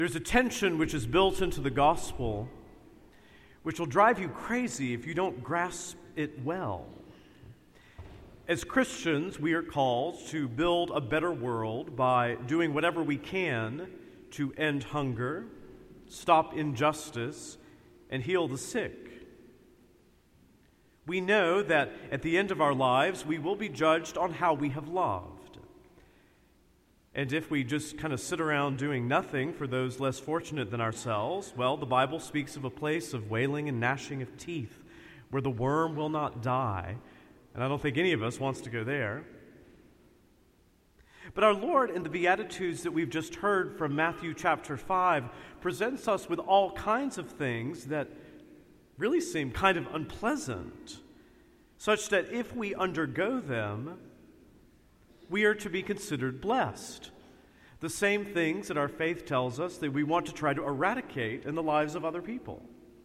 There's a tension which is built into the gospel, which will drive you crazy if you don't grasp it well. As Christians, we are called to build a better world by doing whatever we can to end hunger, stop injustice, and heal the sick. We know that at the end of our lives, we will be judged on how we have loved. And if we just kind of sit around doing nothing for those less fortunate than ourselves, well, the Bible speaks of a place of wailing and gnashing of teeth where the worm will not die. And I don't think any of us wants to go there. But our Lord, in the Beatitudes that we've just heard from Matthew chapter 5, presents us with all kinds of things that really seem kind of unpleasant, such that if we undergo them, we are to be considered blessed. The same things that our faith tells us that we want to try to eradicate in the lives of other people.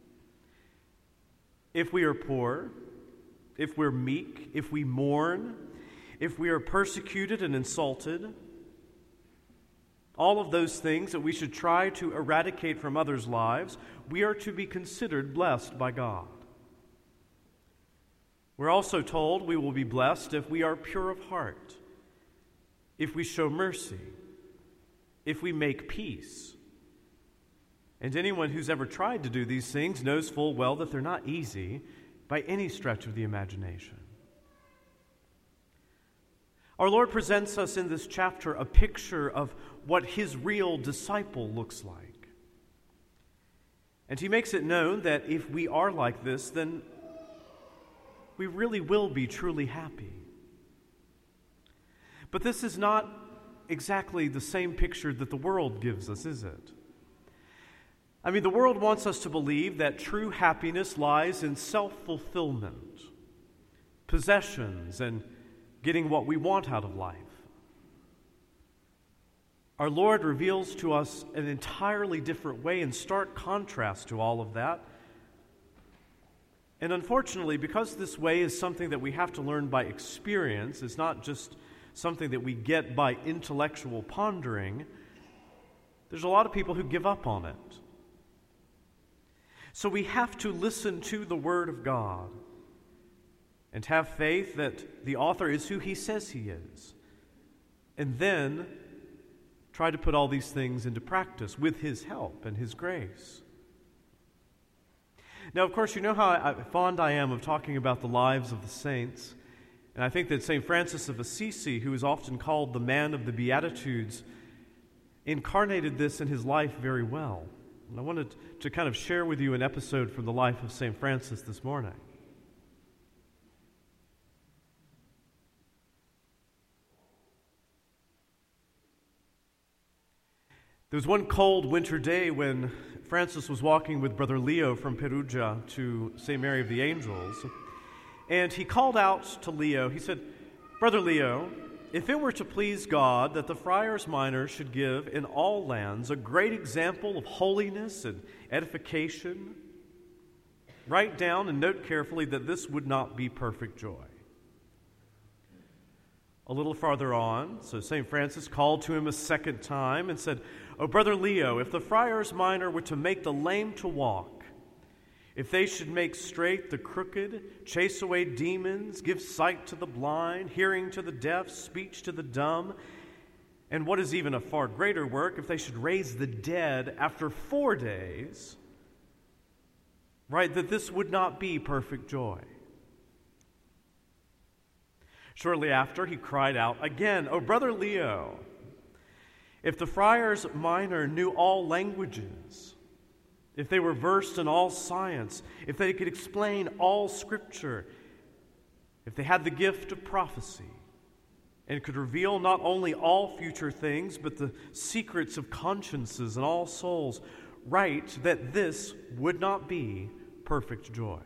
If we are poor, if we're meek, if we mourn, if we are persecuted and insulted, all of those things that we should try to eradicate from others' lives, we are to be considered blessed by God. We're also told we will be blessed if we are pure of heart, if we show mercy, if we make peace. And anyone who's ever tried to do these things knows full well that they're not easy by any stretch of the imagination. Our Lord presents us in this chapter a picture of what his real disciple looks like. And he makes it known that if we are like this, then we really will be truly happy. But this is not exactly the same picture that the world gives us, is it? I mean, the world wants us to believe that true happiness lies in self-fulfillment, possessions, and getting what we want out of life. Our Lord reveals to us an entirely different way, in stark contrast to all of that. And unfortunately, because this way is something that we have to learn by experience, it's not just something that we get by intellectual pondering, there's a lot of people who give up on it. So we have to listen to the Word of God and have faith that the author is who he says he is, and then try to put all these things into practice with his help and his grace. Now, of course, you know how fond I am of talking about the lives of the saints. And I think that St. Francis of Assisi, who is often called the man of the Beatitudes, incarnated this in his life very well. And I wanted to kind of share with you an episode from the life of St. Francis this morning. There was one cold winter day when Francis was walking with Brother Leo from Perugia to St. Mary of the Angels. And he called out to Leo, he said, "Brother Leo, if it were to please God that the friars minor should give in all lands a great example of holiness and edification, write down and note carefully that this would not be perfect joy." A little farther on, so St. Francis called to him a second time and said, "Oh, Brother Leo, if the friars minor were to make the lame to walk, if they should make straight the crooked, chase away demons, give sight to the blind, hearing to the deaf, speech to the dumb, and what is even a far greater work, if they should raise the dead after 4 days, right, that this would not be perfect joy." Shortly after, he cried out again, "Oh, Brother Leo, if the friars minor knew all languages, if they were versed in all science, if they could explain all Scripture, if they had the gift of prophecy, and could reveal not only all future things, but the secrets of consciences and all souls, write that this would not be perfect joy."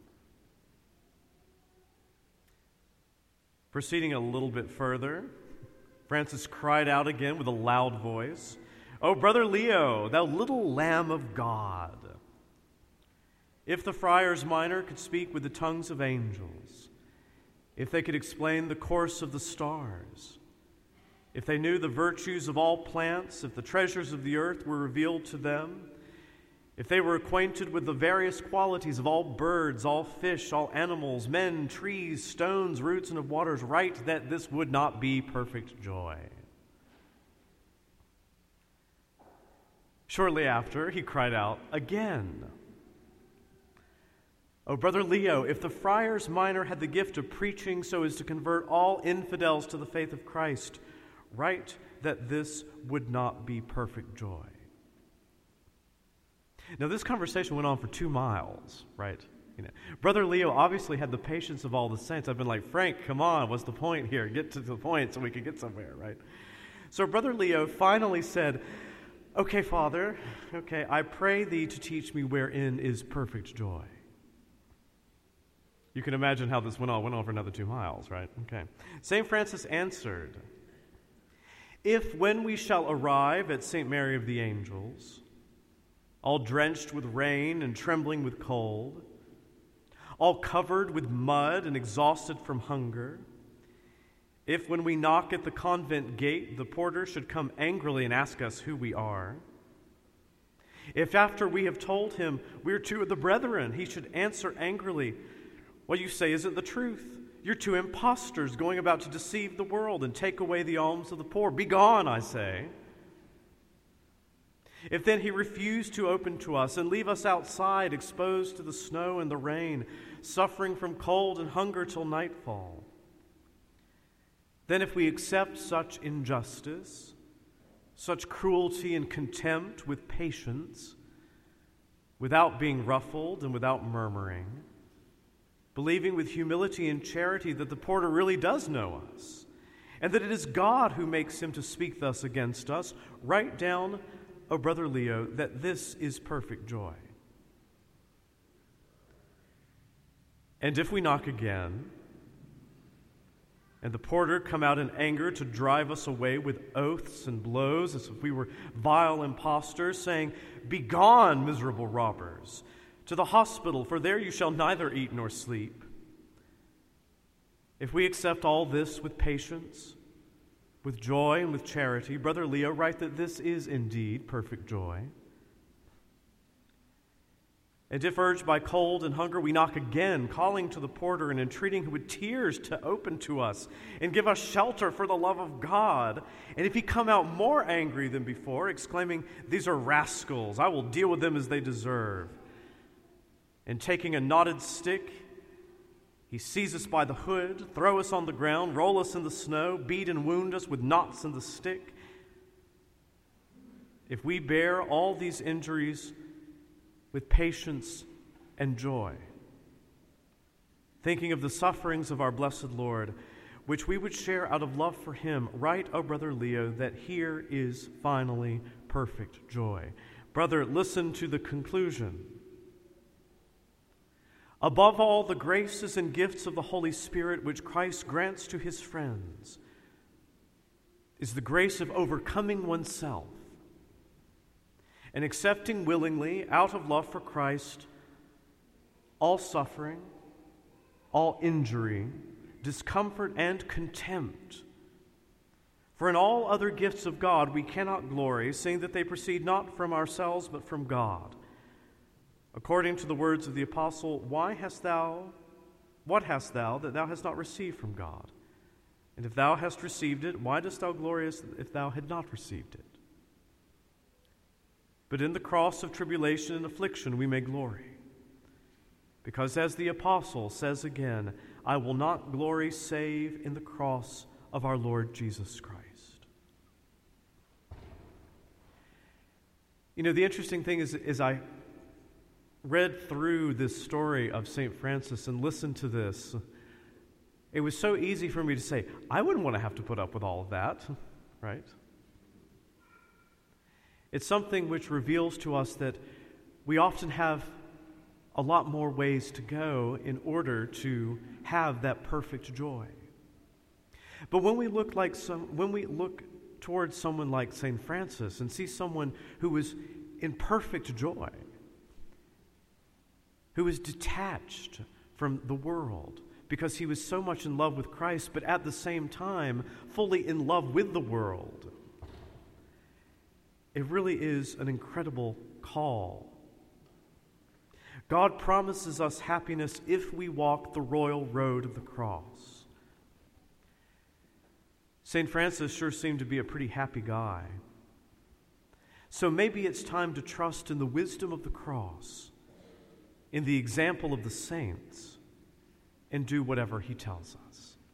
Proceeding a little bit further, Francis cried out again with a loud voice, "Oh, Brother Leo, thou little Lamb of God, if the friars minor could speak with the tongues of angels, if they could explain the course of the stars, if they knew the virtues of all plants, if the treasures of the earth were revealed to them, if they were acquainted with the various qualities of all birds, all fish, all animals, men, trees, stones, roots, and of waters, write that this would not be perfect joy. Shortly after, he cried out again, "Oh, Brother Leo, if the friars minor had the gift of preaching so as to convert all infidels to the faith of Christ, write that this would not be perfect joy." Now, this conversation went on for 2 miles, right? Brother Leo obviously had the patience of all the saints. I've been like, "Frank, come on, what's the point here? Get to the point so we can get somewhere," right? So Brother Leo finally said, "Okay, Father, okay, I pray thee to teach me wherein is perfect joy." You can imagine how this went on for another 2 miles, right? Okay. St. Francis answered, "If when we shall arrive at St. Mary of the Angels, all drenched with rain and trembling with cold, all covered with mud and exhausted from hunger, if when we knock at the convent gate the porter should come angrily and ask us who we are, if after we have told him we're two of the brethren, he should answer angrily, 'What you say isn't the truth. You're two impostors going about to deceive the world and take away the alms of the poor. Begone, I say.' If then he refuse to open to us and leave us outside, exposed to the snow and the rain, suffering from cold and hunger till nightfall, then if we accept such injustice, such cruelty and contempt with patience, without being ruffled and without murmuring, believing with humility and charity that the porter really does know us, and that it is God who makes him to speak thus against us, write down, O Brother Leo, that this is perfect joy. And if we knock again, and the porter come out in anger to drive us away with oaths and blows as if we were vile impostors, saying, 'Begone, miserable robbers, to the hospital, for there you shall neither eat nor sleep.' If we accept all this with patience, with joy and with charity, Brother Leo, write that this is indeed perfect joy. And if urged by cold and hunger, we knock again, calling to the porter and entreating him with tears to open to us and give us shelter for the love of God. And if he come out more angry than before, exclaiming, 'These are rascals, I will deal with them as they deserve,' and taking a knotted stick, he seize us by the hood, throw us on the ground, roll us in the snow, beat and wound us with knots in the stick. If we bear all these injuries with patience and joy, thinking of the sufferings of our blessed Lord, which we would share out of love for him, write, O Brother Leo, that here is finally perfect joy." Brother, listen to the conclusion. "Above all the graces and gifts of the Holy Spirit which Christ grants to his friends is the grace of overcoming oneself and accepting willingly, out of love for Christ, all suffering, all injury, discomfort, and contempt. For in all other gifts of God we cannot glory, seeing that they proceed not from ourselves but from God. According to the words of the apostle, what hast thou that thou hast not received from God? And if thou hast received it, why dost thou glory as if thou had not received it? But in the cross of tribulation and affliction we may glory. Because as the apostle says again, 'I will not glory save in the cross of our Lord Jesus Christ.'" The interesting thing is I read through this story of St. Francis and listened to this, it was so easy for me to say, I wouldn't want to have to put up with all of that, right? It's something which reveals to us that we often have a lot more ways to go in order to have that perfect joy. But when we look towards someone like St. Francis and see someone who was in perfect joy, who is detached from the world, because he was so much in love with Christ, but at the same time, fully in love with the world. It really is an incredible call. God promises us happiness if we walk the royal road of the cross. St. Francis sure seemed to be a pretty happy guy. So maybe it's time to trust in the wisdom of the cross, in the example of the saints, and do whatever he tells us.